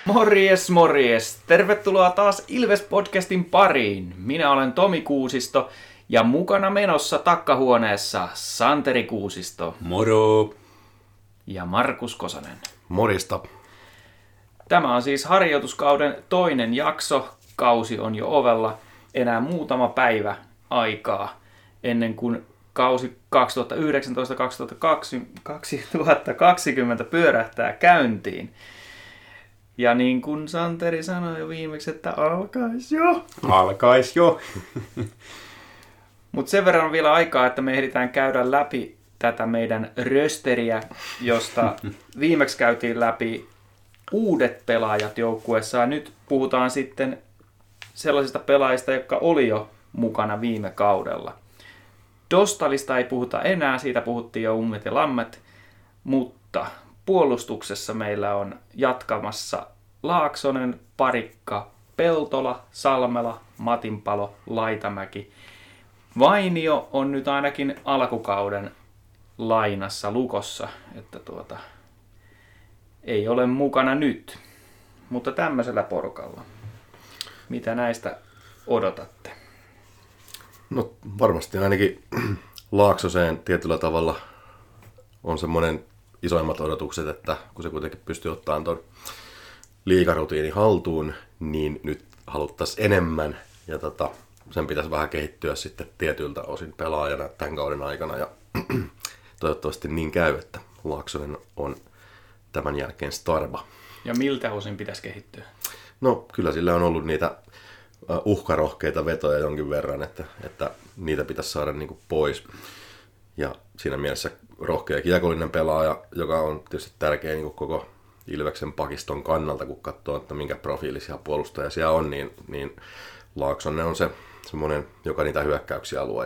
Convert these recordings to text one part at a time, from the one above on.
Morjes, morjes! Tervetuloa taas Ilves-podcastin pariin. Minä olen Tomi Kuusisto ja mukana menossa takkahuoneessa Santeri Kuusisto. Moro! Ja Markus Kosonen. Morista. Tämä on siis harjoituskauden toinen jakso. Kausi on jo ovella. Enää muutama päivä aikaa ennen kuin kausi 2019-2020 pyörähtää käyntiin. Ja niin kuin Santeri sanoi jo viimeksi, että alkaisi jo. Alkaisi jo. Mutta sen verran on vielä aikaa, että me ehditään käydä läpi tätä meidän rösteriä, josta viimeksi käytiin läpi uudet pelaajat joukkueessa. Ja nyt puhutaan sitten sellaisista pelaajista, jotka oli jo mukana viime kaudella. Dostalista ei puhuta enää, siitä puhuttiin jo ummet ja lammet, mutta puolustuksessa meillä on jatkamassa Laaksonen, Parikka, Peltola, Salmela, Matinpalo, Laitamäki. Vainio on nyt ainakin alkukauden lainassa Lukossa, että ei ole mukana nyt, mutta tämmöisellä porukalla. Mitä näistä odotatte? No varmasti ainakin Laaksoseen tietyllä tavalla on semmoinen isoimmat odotukset, että kun se kuitenkin pystyy ottamaan tuon liigarutiinin haltuun, niin nyt haluttaisiin enemmän ja sen pitäisi vähän kehittyä sitten tietyiltä osin pelaajana tämän kauden aikana ja toivottavasti niin käy, että Laaksonen on tämän jälkeen starba. Ja miltä osin pitäisi kehittyä? No kyllä sillä on ollut niitä uhkarohkeita vetoja jonkin verran, että niitä pitäisi saada niin kuin pois. Ja siinä mielessä rohkea kiekollinen pelaaja, joka on tietysti tärkeä niin kuin koko Ilveksen pakiston kannalta, kun katsoo, että minkä profiilisia puolustajia siellä on, niin Laaksonen on se semmoinen, joka niitä hyökkäyksiä luo.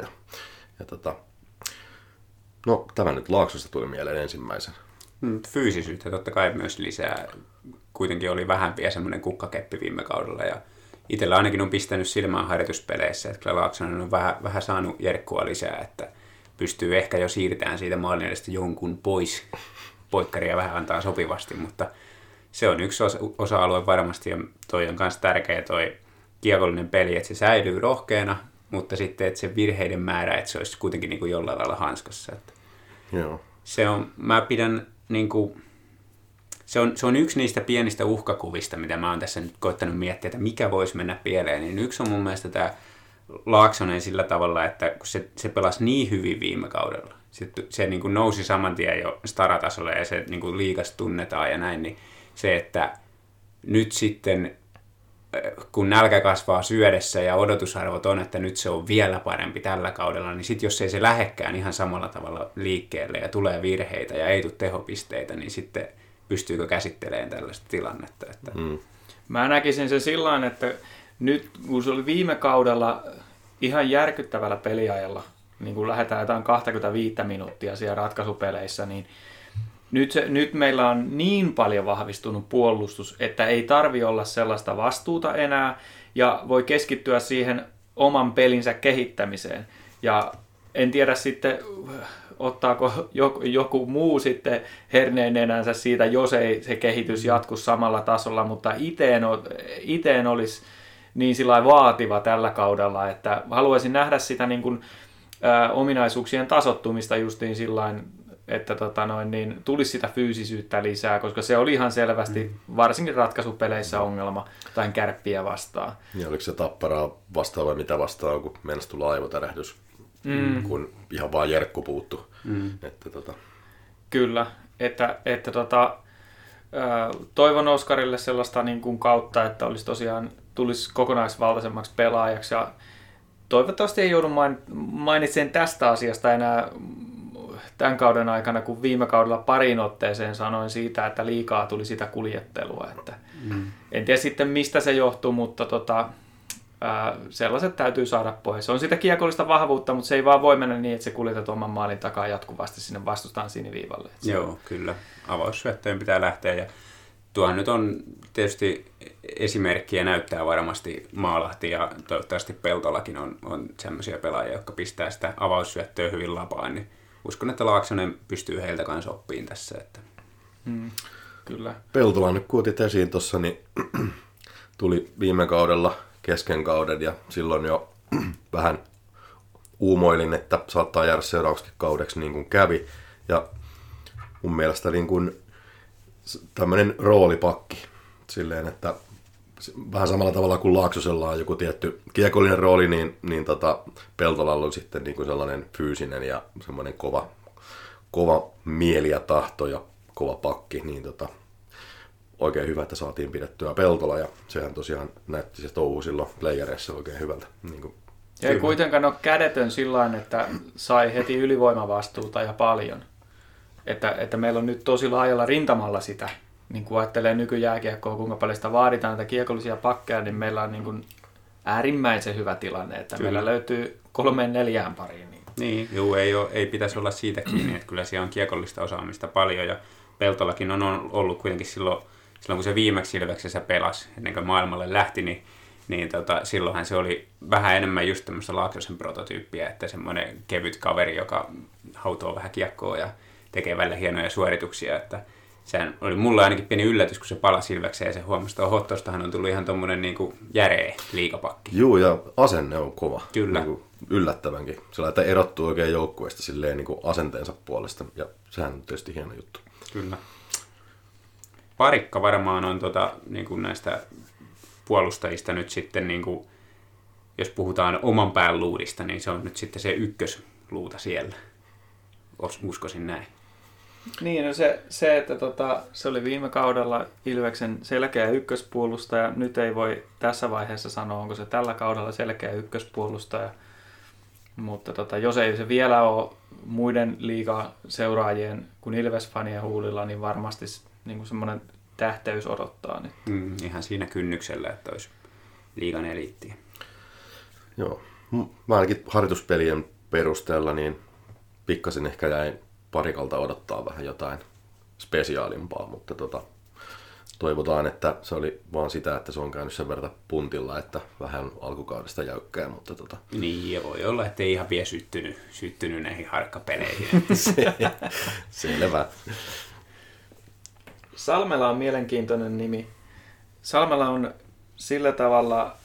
No tämä nyt Laaksosta tuli mieleen ensimmäisen. Fyysisyyttä totta kai myös lisää. Kuitenkin oli vähän vielä semmoinen kukkakeppi viime kaudella ja itsellä ainakin on pistänyt silmään harjoituspeleissä, että kyllä Laaksonen on vähän saanut jerkkua lisää, että pystyy ehkä jo siirtämään siitä maalin edestä jonkun pois. Poikkaria vähän antaa sopivasti, mutta se on yksi osa-alue varmasti ja toi on myös tärkeä toi kiekollinen peli, että se säilyy rohkeana, mutta sitten että se virheiden määrä, että se olisi kuitenkin niin kuin jollain lailla hanskassa. Että Joo. mä pidän niin kuin, se on yksi niistä pienistä uhkakuvista, mitä mä oon tässä nyt koittanut miettiä, että mikä voisi mennä pieleen, niin yksi on mun mielestä tämä Laaksonen sillä tavalla, että kun se pelasi niin hyvin viime kaudella, se niin kuin nousi saman tien jo staratasolle ja se niin kuin liigas tunnetaan ja näin, niin se, että nyt sitten kun nälkä kasvaa syödessä ja odotusarvot on, että nyt se on vielä parempi tällä kaudella, niin sitten jos ei se lähekkään ihan samalla tavalla liikkeelle ja tulee virheitä ja ei tule tehopisteitä, niin sitten pystyykö käsittelemään tällaista tilannetta. Että Mä näkisin sen sillain, että nyt kun se oli viime kaudella ihan järkyttävällä peliajalla, niin kun lähdetään jotain 25 minuuttia siellä ratkaisupeleissä, niin nyt meillä on niin paljon vahvistunut puolustus, että ei tarvi olla sellaista vastuuta enää ja voi keskittyä siihen oman pelinsä kehittämiseen. Ja en tiedä sitten, ottaako joku muu sitten herneen nenänsä siitä, jos ei se kehitys jatku samalla tasolla, mutta iteen olisi niin sillä vaativa tällä kaudella, että haluaisin nähdä sitä niin kuin, ominaisuuksien tasottumista justiin sillain, että niin tulisi sitä fyysisyyttä lisää, koska se oli ihan selvästi varsinkin ratkaisupeleissä ongelma tai Kärppiä vastaan. Ja oliko se Tapparaa vastaan vai mitä vastaan, kun mennessä tuli aivotärähdys, kun ihan vaan jerkku puuttu. Kyllä, että toivon Oskarille sellaista niin kuin kautta, että olisi tosiaan tulisi kokonaisvaltaisemmaksi pelaajaksi ja toivottavasti ei joudu mainitsemaan tästä asiasta enää tämän kauden aikana, kun viime kaudella pariin otteeseen sanoin siitä, että liikaa tuli sitä kuljettelua. Että en tiedä sitten mistä se johtuu, mutta sellaiset täytyy saada pois. Se on sitä kiekollista vahvuutta, mutta se ei vaan voi mennä niin, että se kuljetat oman maalin takaa jatkuvasti sinne vastustajan siniviivalle. Joo, kyllä. Avaussyöttöön pitää lähteä ja tuohan nyt on tietysti esimerkkiä näyttää varmasti Maalahti ja toivottavasti Peltolakin on sellaisia pelaajia, jotka pistää sitä avaussyöttöä hyvin lapaan, niin uskon, että Laaksonen pystyy heiltä kanssa oppiin tässä. Että. Kyllä. Peltola nyt kuutit esiin tuossa, niin tuli viime kaudella kesken kauden ja silloin jo vähän uumoilin, että saattaa jäädä seuraavaksi kaudeksi niin kuin kävi. Ja mun mielestä niin kuin tämmöinen roolipakki silleen, että vähän samalla tavalla kuin Laaksosella on joku tietty kiekollinen rooli, niin Peltolalla on sitten niin kuin sellainen fyysinen ja semmoinen kova mieli ja tahto ja kova pakki, niin oikein hyvä, että saatiin pidettyä Peltola, ja sehän tosiaan näytti se touhu silloin playereissa oikein hyvältä. Niin kuin, ja ei kuitenkaan ole kädetön sillain, että sai heti ylivoimavastuuta ja paljon. Että meillä on nyt tosi laajalla rintamalla sitä, niin kuin ajattelee nykyjääkiekkoa, kuinka paljon sitä vaaditaan näitä kiekollisia pakkeja, niin meillä on niin kuin äärimmäisen hyvä tilanne, että kyllä. Meillä löytyy 3-4 pariin. Niin, ei pitäisi olla siitä kiinni, että kyllä siellä on kiekollista osaamista paljon, ja Peltolakin on ollut kuitenkin silloin kun se viimeksi Ilveksessä pelasi, ennen kuin maailmalle lähti, niin silloinhan se oli vähän enemmän just tämmöistä Laaksosen prototyyppiä, että semmoinen kevyt kaveri, joka hautoo vähän kiekkoa ja tekee välillä hienoja suorituksia, että sehän oli mulle ainakin pieni yllätys, kun se palasi Ilvekseen ja se huomasi, että Hottostahan on tullut ihan tommonen niinku järeä liigapakki. Juu, ja asenne on kova. Kyllä. Niin kuin yllättävänkin. Sillä että erottuu oikein joukkueesta silleen niin kuin asenteensa puolesta, ja sehän on tietysti hieno juttu. Kyllä. Parikka varmaan on niin kuin näistä puolustajista nyt sitten, niin kuin, jos puhutaan oman pään luudista, niin se on nyt sitten se ykkösluuta siellä. Uskoisin näin. Niin, no se että se oli viime kaudella Ilveksen selkeä ykköspuolustaja. Nyt ei voi tässä vaiheessa sanoa, onko se tällä kaudella selkeä ykköspuolustaja. Mutta jos ei se vielä ole muiden liigaseuraajien kuin Ilves-fanien huulilla, niin varmasti niin semmoinen tähteys odottaa nyt. Ihan siinä kynnyksellä, että olisi liigan eliittiä. Joo. Mä ainakin harjoituspelien perusteella niin pikkasen ehkä jäin Parikalta odottaa vähän jotain spesiaalimpaa, mutta toivotaan, että se oli vaan sitä, että se on käynyt sen verran puntilla, että vähän alkukaudesta jäykkää, mutta Niin, ja voi olla, että ei ihan vielä syttynyt näihin harkkapeleihin. Selvä. Salmela on mielenkiintoinen nimi. Salmela on sillä tavalla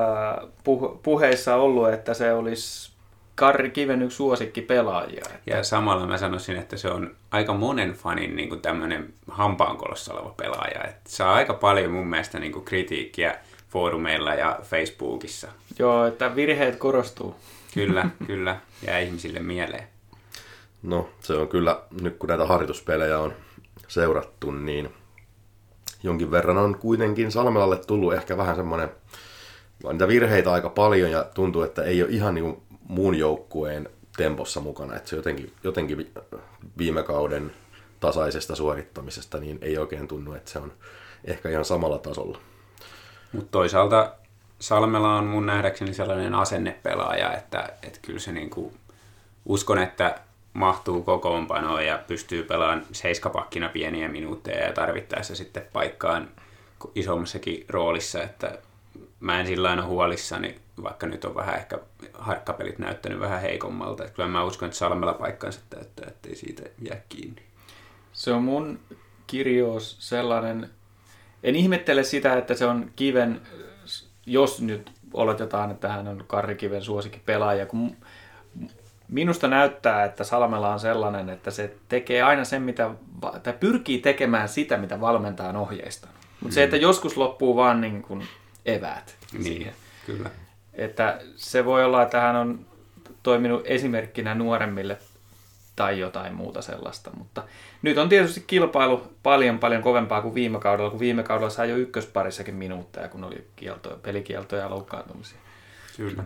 puheissa ollut, että se olisi Karri Kiven yksi suosikki pelaajia. Ja samalla mä sanoisin, että se on aika monen fanin niin kuin tämmöinen hampaankolossa oleva pelaaja. Että saa aika paljon mun mielestä niin kuin kritiikkiä foorumeilla ja Facebookissa. Joo, että virheet korostuu. Kyllä, jää ihmisille mieleen. No, se on kyllä, nyt kun näitä harjoituspelejä on seurattu, niin jonkin verran on kuitenkin Salmelalle tullut ehkä vähän semmoinen, niitä virheitä aika paljon ja tuntuu, että ei ole ihan niin kuin muun joukkueen tempossa mukana, että se jotenkin viime kauden tasaisesta suorittamisesta niin ei oikein tunnu, että se on ehkä ihan samalla tasolla. Mutta toisaalta Salmela on mun nähdäkseni sellainen asennepelaaja, että kyllä se niinku, uskon, että mahtuu kokoonpanoon ja pystyy pelaamaan seiskapakkina pieniä minuutteja ja tarvittaessa sitten paikkaan isommassakin roolissa, että mä en sillä aina huolissani, vaikka nyt on vähän ehkä harkkapelit näyttänyt vähän heikommalta. Että kyllä mä uskon, että Salmela paikkansa täyttää, ettei siitä jää kiinni. Se on mun kirjous sellainen, en ihmettele sitä, että se on Kiven, jos nyt oletetaan, että hän on Karri Kiven suosikki pelaaja, kun minusta näyttää, että Salmela on sellainen, että se tekee aina sen, tai pyrkii tekemään sitä, mitä valmentaja on ohjeistanut. Mutta se, että joskus loppuu vaan niin kuin eväät. Niin, kyllä. Että se voi olla, että hän on toiminut esimerkkinä nuoremmille tai jotain muuta sellaista, mutta nyt on tietysti kilpailu paljon kovempaa kuin viime kaudella, kun viime kaudella sai jo ykkösparissakin minuutteja, kun oli pelikieltoja ja loukkaantumisia. Kyllä.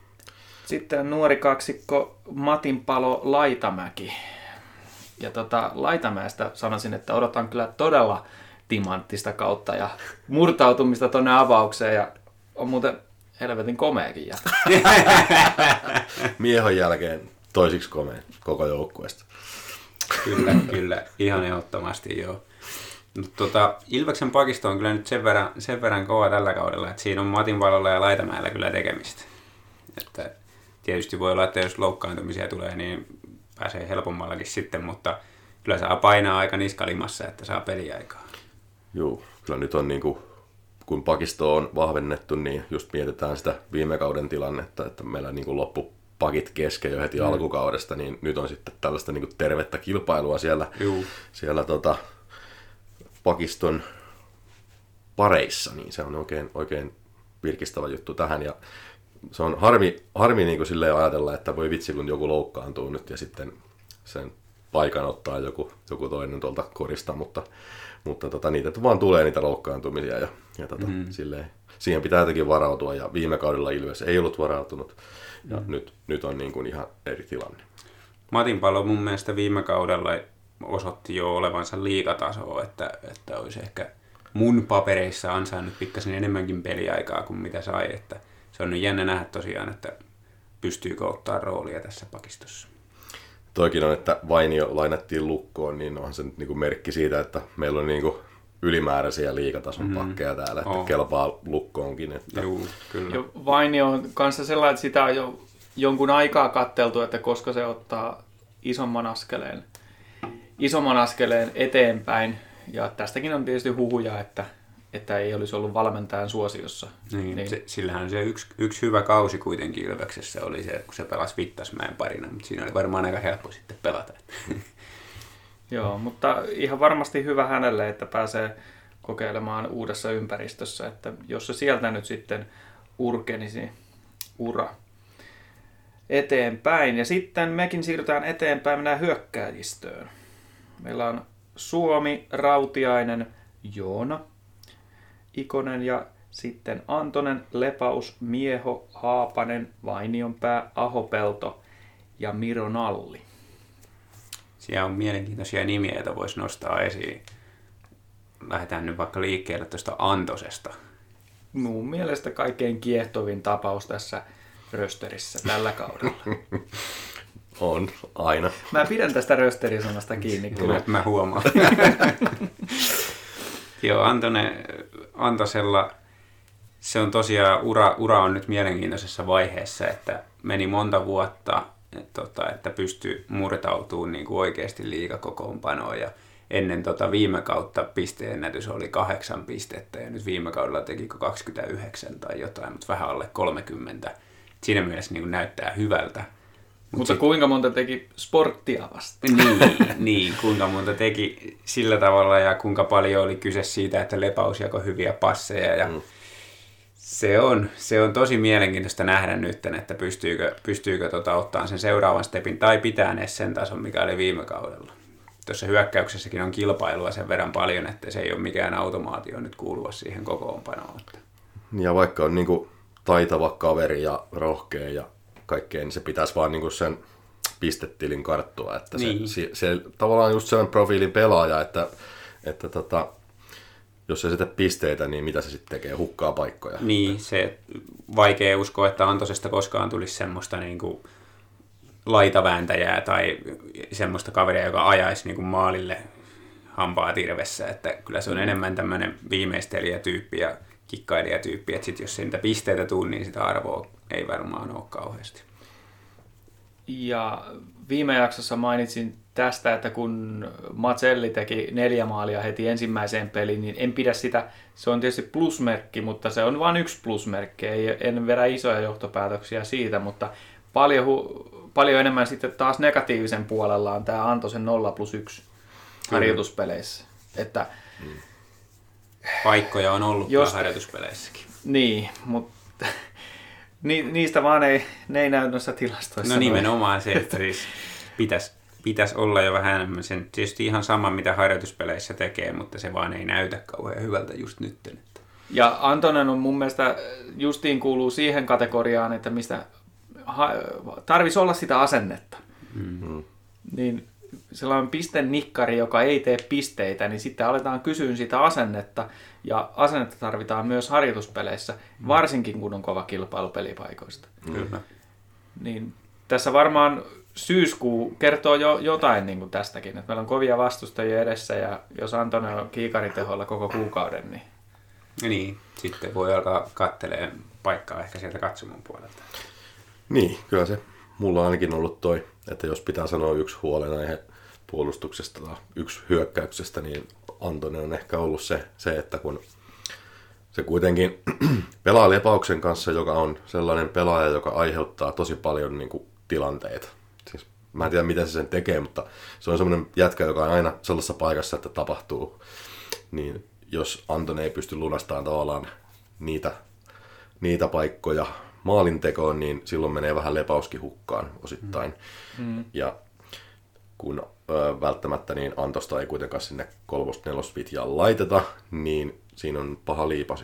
Sitten nuori kaksikko Matinpalo Laitamäki. Ja Laitamäestä sanoisin, että odotan kyllä todella timanttista kautta ja murtautumista tuonne avaukseen ja on muuten helvetin komeakin jättä. Miehon jälkeen toisiksi komea koko joukkueesta. Kyllä, ihan ehdottomasti joo. Ilveksen pakisto on kyllä nyt sen verran kova tällä kaudella, että siinä on Matinpalolla ja Laitamäellä kyllä tekemistä. Että tietysti voi olla, että jos loukkaantumisia tulee, niin pääsee helpommallakin sitten, mutta kyllä saa painaa aika niskalimassa, että saa peliaikaa. Joo, kyllä nyt on niin kuin, kun pakisto on vahvennettu, niin just mietitään sitä viime kauden tilannetta, että meillä niin kuin loppu pakit kesken jo heti alkukaudesta, niin nyt on sitten tällaista niin kuin tervettä kilpailua siellä pakiston pareissa, niin se on oikein virkistävä juttu tähän. Ja se on harmi niin kuin silleen ajatella, että voi vitsi, kun joku loukkaantuu nyt ja sitten sen paikan ottaa joku toinen tuolta korista, mutta niitä vaan tulee niitä loukkaantumisia ja silleen, siihen pitää jotenkin varautua ja viime kaudella Ilves ei ollut varautunut ja nyt on niin kuin ihan eri tilanne. Matin Palo mun mielestä viime kaudella osoitti jo olevansa liigatasoa, että olisi ehkä mun papereissa ansainnut pikkasen enemmänkin peliaikaa kuin mitä sai, että se on nyt jännä nähdä tosiaan, että pystyykö ottaa roolia tässä pakistossa. Toikin on, että Vainio lainattiin lukkoon, niin onhan se nyt niinku merkki siitä, että meillä on niinku ylimääräisiä liigatason pakkeja täällä, että kelpaa lukkoonkin. Että... Juu, kyllä. Ja Vainio on kanssa sellainen, että sitä on jo jonkun aikaa katteltu, että koska se ottaa isomman askeleen eteenpäin. Ja tästäkin on tietysti huhuja, että ei olisi ollut valmentajan suosiossa. Niin. Sillähän se yksi hyvä kausi kuitenkin Ilveksessä oli se, kun se pelasi Vittasmäen parina, mutta siinä oli varmaan aika helppo sitten pelata. Joo, mutta ihan varmasti hyvä hänelle, että pääsee kokeilemaan uudessa ympäristössä, että jos se sieltä nyt sitten urkenisi ura eteenpäin. Ja sitten mekin siirrytään eteenpäin, mennään hyökkääjistöön. Meillä on Suomi, Rautiainen, Joona, Ikonen ja sitten Antonen, Lepaus, Mieho, Haapanen, Vainionpää, Ahopelto ja Miro Nalli. Siellä on mielenkiintoisia nimiä, joita voisi nostaa esiin. Lähdetään nyt vaikka liikkeelle tuosta Antosesta. Mun mielestä kaikkein kiehtovin tapaus tässä rösterissä tällä kaudella. On, aina. Mä pidän tästä rösterisanasta kiinni. Kyllä, mä huomaan. Joo, Antosella se on tosiaan, ura on nyt mielenkiintoisessa vaiheessa, että meni monta vuotta, että pystyi murtautumaan niin kuin oikeasti liigakokoonpanoon ja ennen viime kautta pisteennätys oli 8 pistettä ja nyt viime kaudella tekikö 29 tai jotain, mutta vähän alle 30. Siinä mielessä niin kuin näyttää hyvältä. Mutta kuinka monta teki sporttia vastaan? Niin, kuinka monta teki sillä tavalla ja kuinka paljon oli kyse siitä, että Lepaus jakoi hyviä passeja. Ja se on tosi mielenkiintoista nähdä nyt, että pystyykö ottaa sen seuraavan stepin tai pitää edes sen tason, mikä oli viime kaudella. Tuossa hyökkäyksessäkin on kilpailua sen verran paljon, että se ei ole mikään automaatio nyt kuulua siihen kokoonpanoon. Ja vaikka on niinku taitava kaveri ja rohkea ja kaikkea, niin se pitäisi vaan niinku sen pistetilin karttua, että niin. se tavallaan just sen profiilin pelaaja, että jos ei se tee pisteitä, niin mitä se sitten tekee? Hukkaa paikkoja. Niin, se vaikea uskoa, että Antosesta koskaan tulisi semmoista niinku laitavääntäjää tai semmoista kaveria, joka ajaisi niinku maalille hampaa tirvessä, että kyllä se on enemmän tämmöinen viimeistelijätyyppi ja kikkailijatyyppi, että sit jos ei niitä pisteitä tule, niin sitä arvoa ei varmaan ole kauheasti. Ja viime jaksossa mainitsin tästä, että kun Mazelli teki 4 maalia heti ensimmäiseen peliin, niin en pidä sitä, se on tietysti plusmerkki, mutta se on vain yksi plusmerkki, en vedä isoja johtopäätöksiä siitä, mutta paljon enemmän sitten taas negatiivisen puolella on tämä Antosen 0+1 harjoituspeleissä. Että paikkoja on ollut harjoituspeleissäkin. Niin, mutta niistä vaan ne ei näy noissa tilastoissa. No nimenomaan se, että siis pitäisi olla jo vähän enemmän sen, tietysti ihan sama mitä harjoituspeleissä tekee, mutta se vaan ei näytä kauhean hyvältä just nyt. Ja Antonen on mun mielestä justiin kuuluu siihen kategoriaan, että mistä tarvisi olla sitä asennetta. Mm-hmm. Niin sellainen pistenikkari, joka ei tee pisteitä, niin sitten aletaan kysyä sitä asennetta. Ja asennetta tarvitaan myös harjoituspeleissä, varsinkin kun on kova kilpailu pelipaikoista. Kyllä. Niin tässä varmaan syyskuu kertoo jo jotain niin kuin tästäkin, että meillä on kovia vastustajia edessä ja jos Antonen on kiikaritehoilla koko kuukauden, niin... Niin, sitten voi alkaa katselemaan paikkaa ehkä sieltä katsomon puolelta. Niin, kyllä se mulla on ainakin ollut toi, että jos pitää sanoa yksi huolenaihe puolustuksesta tai yksi hyökkäyksestä, niin Antonen on ehkä ollut se, että kun se kuitenkin pelaa Lepauksen kanssa, joka on sellainen pelaaja, joka aiheuttaa tosi paljon niin kuin, tilanteita. Siis, mä en tiedä, miten se sen tekee, mutta se on semmoinen jätkä, joka on aina sellaisessa paikassa, että tapahtuu. Niin jos Antonen ei pysty lunastamaan tavallaan niitä paikkoja maalintekoon, niin silloin menee vähän Lepauskin hukkaan osittain. Ja kun välttämättä niin Antosta ei kuitenkaan sinne 3-4 vitjaan laiteta, niin siinä on paha liipasi.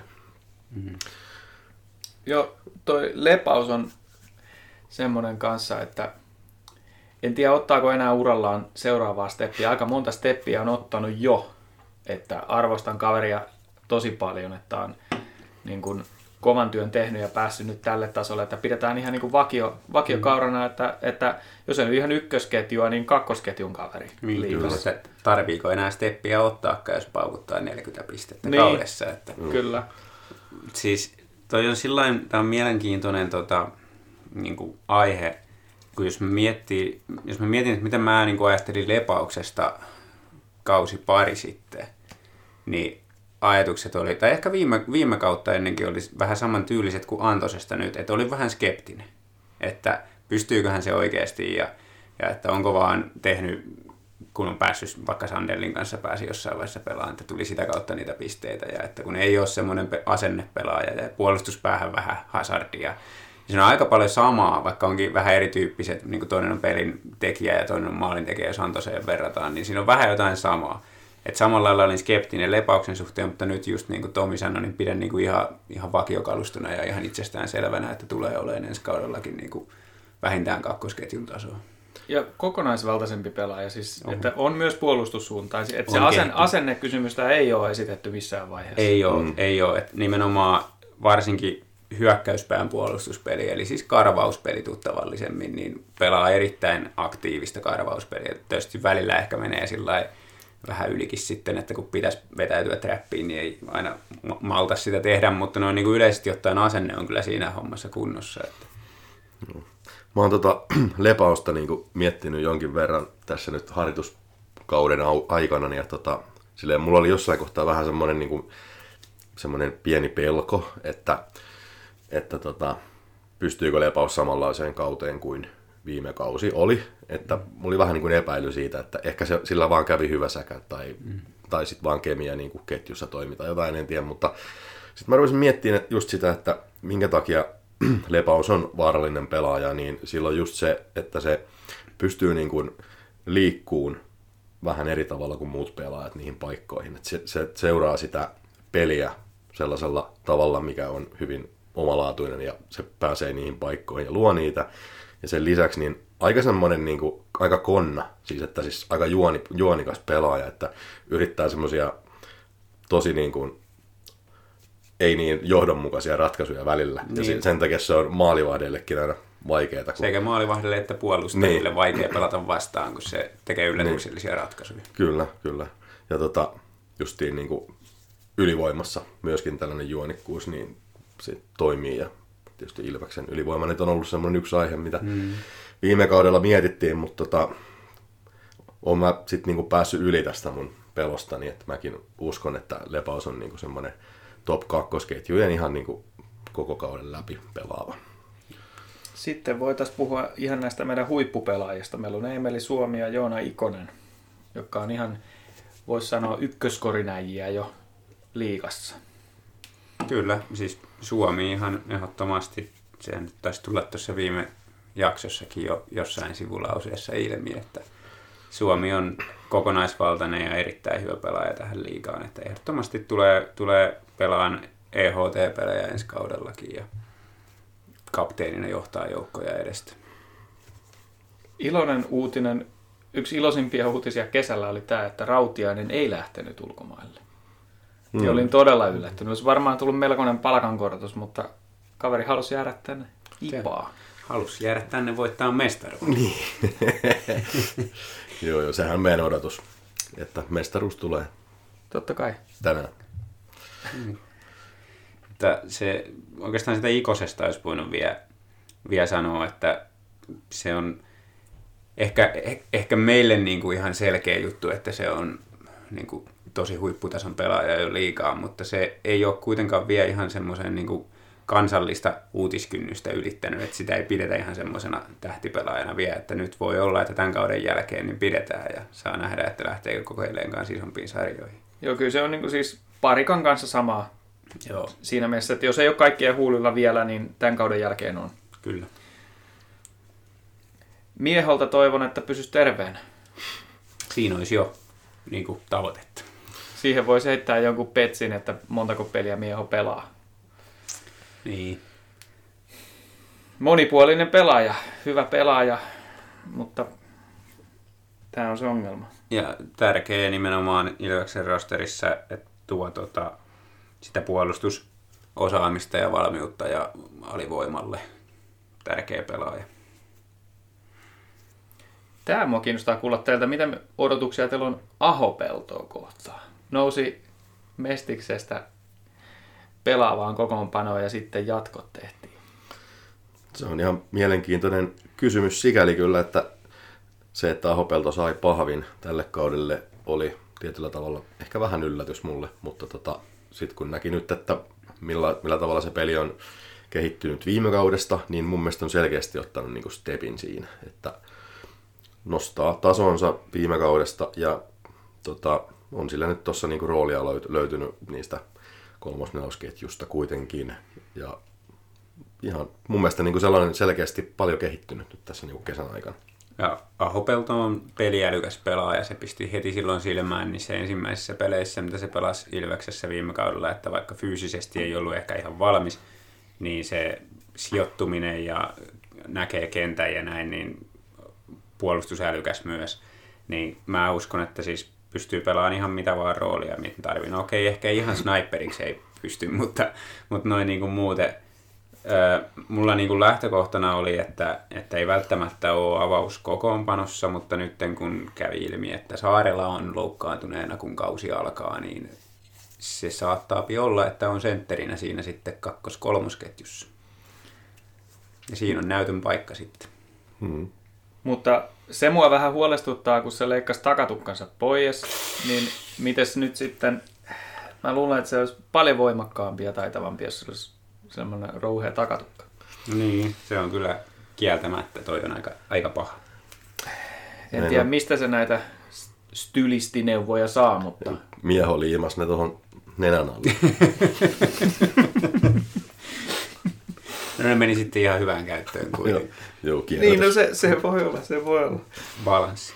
Joo, toi Lepaus on semmoinen kanssa, että en tiedä ottaako enää urallaan seuraavaa steppiä. Aika monta steppiä on ottanut jo, että arvostan kaveria tosi paljon, että on niin kuin kovan työn tehnyt ja päässyt nyt tälle tasolle, että pidetään ihan niin kuin vakiokaurana, että jos ei ihan ykkösketjua, niin kakkosketjun kaveri. Kyllä, että tarviiko enää steppiä ottaakaan, jos paukuttaa 40 pistettä kaudessa. Että. Kyllä. Siis toi on sillain, tämä on mielenkiintoinen niin kuin aihe, kun jos mä mietin, että mitä mä niin kuin ajattelin Lepauksesta kausi pari sitten, niin ajatukset oli, tai ehkä viime kautta ennenkin oli vähän saman tyyliset kuin Antosesta nyt, että oli vähän skeptinen, että pystyyköhän se oikeasti ja että onko vaan tehnyt, kun on päässyt vaikka Sandellin kanssa pääsi jossain vaiheessa pelaamaan, että tuli sitä kautta niitä pisteitä ja että kun ei ole semmoinen asennepelaaja ja puolustuspäähän vähän hazardia. Siinä on aika paljon samaa, vaikka onkin vähän erityyppiset, niin kuin toinen on pelin tekijä ja toinen on maalin tekijä, jos Antoseen verrataan, niin siinä on vähän jotain samaa. Että samalla lailla olin skeptinen Lepauksen suhteen, mutta nyt just niin kuin Tomi sanoi, niin pidän niin kuin ihan vakiokalustuna ja ihan itsestään selvänä, että tulee olemaan ensi kaudellakin niin kuin vähintään kakkosketjun tasoa. Ja kokonaisvaltaisempi pelaaja, siis, että on myös puolustussuuntaisia. Että se asennekysymystä ei ole esitetty missään vaiheessa. Ei ole. Että nimenomaan varsinkin hyökkäyspään puolustuspeli, eli siis karvauspeli tavallisemmin, niin pelaa erittäin aktiivista karvauspeliä. Tietysti välillä ehkä menee sillä vähän ylikin sitten, että kun pitäisi vetäytyä trappiin, niin ei aina malta sitä tehdä, mutta noin niin kuin yleisesti ottaen asenne on kyllä siinä hommassa kunnossa. Että. Mä oon Lepausta niin kuin miettinyt jonkin verran tässä nyt harjoituskauden aikana, ja silleen, mulla oli jossain kohtaa vähän semmoinen niin kuin, semmoinen pieni pelko, että pystyykö Lepaus samanlaiseen kauteen kuin viime kausi oli, että mulla oli vähän niin kuin epäily siitä, että ehkä sillä vaan kävi hyvä säkä tai sitten vaan kemia niin kuin ketjussa toimi tai jotain, en tiedä, mutta sitten mä rupesin miettimään just sitä, että minkä takia Lepaus on vaarallinen pelaaja, niin silloin just se, että se pystyy niin kuin liikkuun vähän eri tavalla kuin muut pelaajat niihin paikkoihin, että se seuraa sitä peliä sellaisella tavalla, mikä on hyvin omalaatuinen ja se pääsee niihin paikkoihin ja luo niitä. Ja sen lisäksi niin aika semmoinen niin kuin, aika konna, siis että siis aika juonikas pelaaja, että yrittää semmoisia tosi niin kuin, ei niin johdonmukaisia ratkaisuja välillä. Niin. Ja sen takia se on maalivahdellekin aina vaikeaa. Sekä maalivahdelle että puolustajille vaikea pelata vastaan, kun se tekee yllätyksellisiä ratkaisuja. Kyllä. Ja justiin niin kuin ylivoimassa myöskin tällainen juonikkuus, niin se toimii ja tietysti Ilveksen ylivoima nyt on ollut semmoinen yksi aihe, mitä viime kaudella mietittiin, mutta olen mä sitten niinku päässyt yli tästä mun pelostani, että mäkin uskon, että Lepaus on niinku semmoinen top 2-ketjujen ihan niinku koko kauden läpi pelaava. Sitten voitaisiin puhua ihan näistä meidän huippupelaajista. Meillä on Eemeli Suomi ja Joona Ikonen, joka on ihan, voisi sanoa, ykköskorinäjiä jo liigassa. Kyllä, siis Suomi ihan ehdottomasti. Se nyt taisi tulla tuossa viime jaksossakin jo jossain sivulauseessa ilmi, että Suomi on kokonaisvaltainen ja erittäin hyvä pelaaja tähän liigaan. Että ehdottomasti tulee pelaan EHT-pelejä ensi kaudellakin ja kapteenina johtaa joukkoja edestä. Iloinen uutinen, yksi iloisimpia uutisia kesällä oli tämä, että Rautiainen ei lähtenyt ulkomaille. Ja olin todella yllättynyt. Olisi varmaan tullut melkoinen palkankorotus, mutta kaveri halusi jäädä tänne IPAan. Halusi jäädä tänne voittaa mestaruuden. Niin. Joo, sehän on meidän odotus, että mestaruus tulee. Totta kai. Tänään. Oikeastaan sitä Ikosesta olisi voinut vielä sanoa, että se on ehkä meille niin kuin ihan selkeä juttu, että se on niin kuin tosi huipputason pelaaja jo liigaa, mutta se ei ole kuitenkaan vielä ihan semmoisen niin kuin kansallista uutiskynnystä ylittänyt, että sitä ei pidetä ihan semmoisena tähtipelaajana vielä, että nyt voi olla, että tämän kauden jälkeen niin pidetään ja saa nähdä, että lähteekö kokeilemaan kanssa isompiin sarjoihin. Joo, kyllä se on niin kuin siis parikan kanssa samaa. Joo. Siinä mielessä, että jos ei ole kaikkia huulilla vielä, niin tämän kauden jälkeen on. Kyllä. Mieholta toivon, että pysyisi terveenä. Siinä olisi jo niin kuin tavoitetta. Siihen voisi heittää jonkun petsin, että montako peliä Mieho pelaa. Niin. Monipuolinen pelaaja, hyvä pelaaja, mutta tämä on se ongelma. Ja tärkeä nimenomaan Ilveksen rosterissa, että tuo sitä puolustusosaamista ja valmiutta ja alivoimalle tärkeä pelaaja. Tämä mua kiinnostaa kuulla teiltä, mitä odotuksia teillä on Aho-Peltoa kohtaan. Nousi Mestiksestä pelaavaan kokoonpanoon ja sitten jatkot tehtiin. Se on ihan mielenkiintoinen kysymys sikäli kyllä, että se, että Aho-Pelto sai pahvin tälle kaudelle oli tietyllä tavalla ehkä vähän yllätys mulle, mutta sitten kun näki nyt, että millä tavalla se peli on kehittynyt viime kaudesta, niin mun mielestä on selkeästi ottanut niinku stepin siinä, että nostaa tasonsa viime kaudesta ja on sillä nyt tuossa niinku roolia löytynyt niistä kolmos-nelosketjusta kuitenkin ja ihan mun mielestä niinku sellainen selkeästi paljon kehittynyt nyt tässä niinku kesän aikana. Ja Aho-Pelto on peliälykäs pelaaja, se pisti heti silloin silmään niissä ensimmäisissä peleissä, mitä se pelasi Ilveksessä viime kaudella, että vaikka fyysisesti ei ollut ehkä ihan valmis, niin se sijoittuminen ja näkee kentän ja näin, niin puolustusälykäs myös. Niin mä uskon, että siis pystyy pelaamaan ihan mitä vaan roolia, mitä tarvii. No okei, ehkä ihan sniperiksi ei pysty, mutta noin niin kuin muuten. Mulla niin kuin lähtökohtana oli, että ei välttämättä ole avaus kokoonpanossa, mutta nyt kun kävi ilmi, että Saarela on loukkaantuneena, kun kausi alkaa, niin se saattaa olla, että on sentterinä siinä sitten kakkos-kolmosketjussa. Ja siinä on näytön paikka sitten. Hmm. Mutta se mua vähän huolestuttaa, kun se leikkasi takatukkansa pois, niin mites nyt sitten, mä luulen, että se olisi paljon voimakkaampi ja taitavampi, jos se olisi semmoinen rouhea takatukka. Niin, se on kyllä kieltämättä, toi on aika paha. En tiedä, mistä se näitä stylistineuvoja saa, mutta... Mieho liimas ne tuohon nenän alle. No ne meni sitten ihan hyvään käyttöön kuitenkin. Joo, niin, no se voi olla. Balanssi.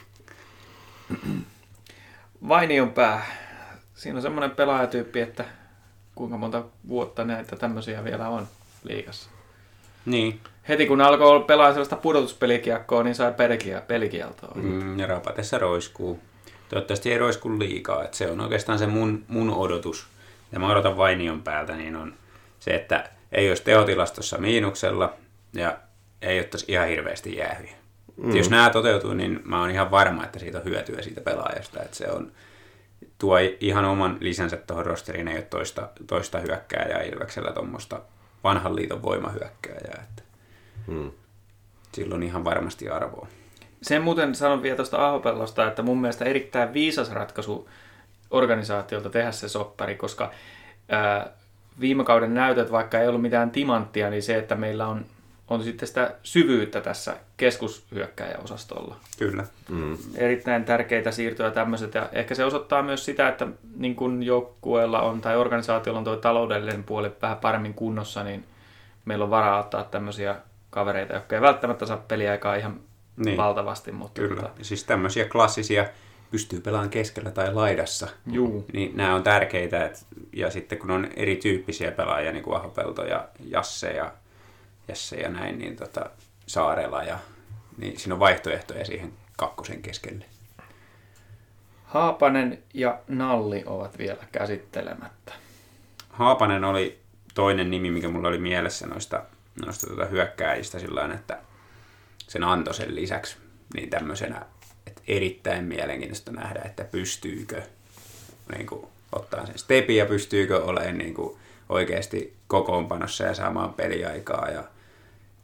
Vainion pää. Siinä on semmoinen pelaajatyyppi, että kuinka monta vuotta näitä tämmöisiä vielä on liigassa. Niin. Heti kun alkoi pelaa sellaista pudotuspelikiekkoa, niin sai pelikieltoa. Ja rapatessa roiskuu. Toivottavasti ei roisku liikaa. Että se on oikeastaan se mun odotus. Ja mä odotan Vainion päältä, niin on se, että ei olisi tehotilastossa miinuksella ja ei ottaisi ihan hirveästi jäähyjä. Jos nämä toteutuu, niin mä oon ihan varma, että siitä on hyötyä siitä pelaajasta. Että se tuo ihan oman lisänsä tuohon rosteriin, ei ole toista hyökkääjää Ilveksellä tuommoista vanhan liiton voimahyökkääjää. Että sillä on ihan varmasti arvoa. Sen muuten sanon vielä tuosta Aho-Pellosta, että mun mielestä erittäin viisas ratkaisu organisaatiolta tehdä se soppari, koska viime kauden näytöt, vaikka ei ollut mitään timanttia, niin se, että meillä on sitten sitä syvyyttä tässä keskushyökkääjäosastolla. Kyllä. Erittäin tärkeitä siirtoja tämmöiset, ja ehkä se osoittaa myös sitä, että niin kun joukkueella on tai organisaatiolla on tuo taloudellinen puoli vähän paremmin kunnossa, niin meillä on varaa ottaa tämmöisiä kavereita, jotka ei välttämättä saa peliaikaa ihan valtavasti. Mutta kyllä, siis tämmöisiä klassisia pystyy pelaamaan keskellä tai laidassa. Juu. Niin nämä on tärkeitä, ja sitten kun on erityyppisiä pelaajia, niin kuin Aho-Pelto ja Jesse ja näin, niin Saarela, niin siinä on vaihtoehtoja siihen kakkosen keskelle. Haapanen ja Nalli ovat vielä käsittelemättä. Haapanen oli toinen nimi, mikä mulla oli mielessä noista hyökkääjistä sillain, että sen Antosen lisäksi niin tämmöisenä, että erittäin mielenkiintoista nähdä, että pystyykö niin kuin, ottaa sen stepin ja pystyykö olemaan niin kuin, oikeasti kokoonpanossa ja saamaan peliaikaa ja